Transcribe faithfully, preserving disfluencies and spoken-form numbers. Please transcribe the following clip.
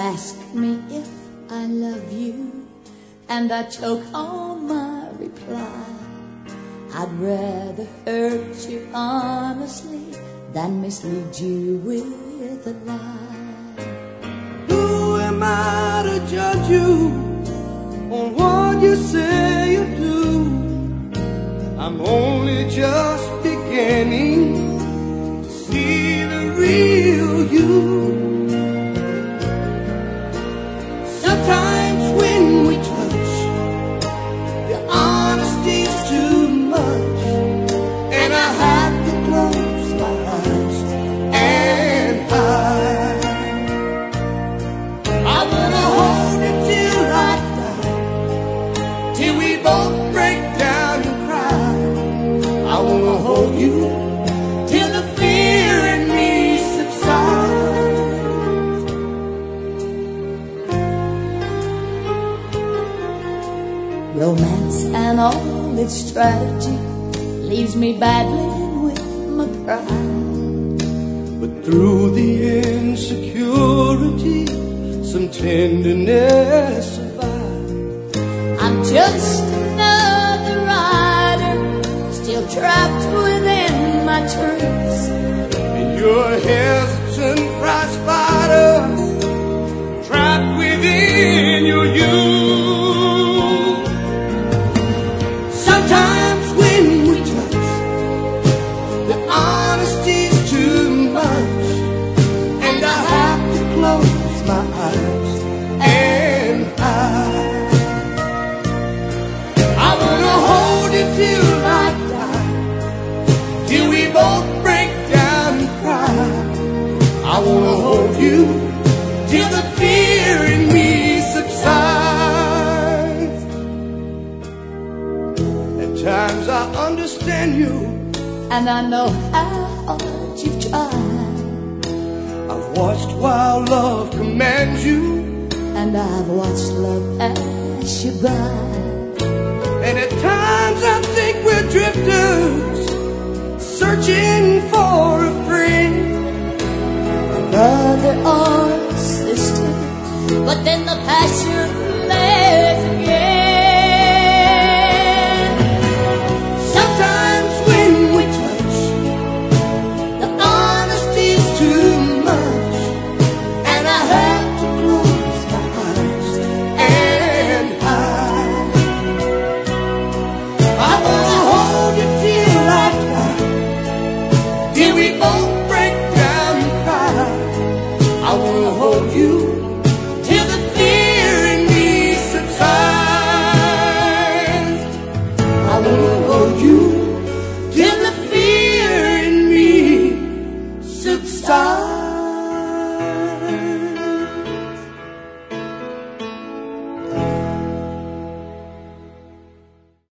ask me if I love you, and I choke on my reply. I'd rather hurt you honestly than mislead you with a lie. Who am I to judge you on what you say you do? I'm only just beginning to see the real you. Sometimes when we touch, the honesty's too much, and I have to close my eyes and hide. I wanna hold you till I die, till we both break down and cry. I wanna hold you till the fear in me subsides. Romance and all its strategy leaves me battling with my pride. But through the insecurity, some tenderness survives. I'm just another rider, still trapped within my truths. And you're a hesitant prize fighter, trapped within your youth. Sometimes when we touch, the honesty's too much, and I have to close my eyes and hide. I wanna hold you till I die, till we both break down and cry. I wanna hold you till the fear in me subsides. At times I understand you, And I know how hard you've tried, I've watched while love commands you, and I've watched love pass you by. and at times I think we're drifters, searching for a friend, Brother or sister, but then the passion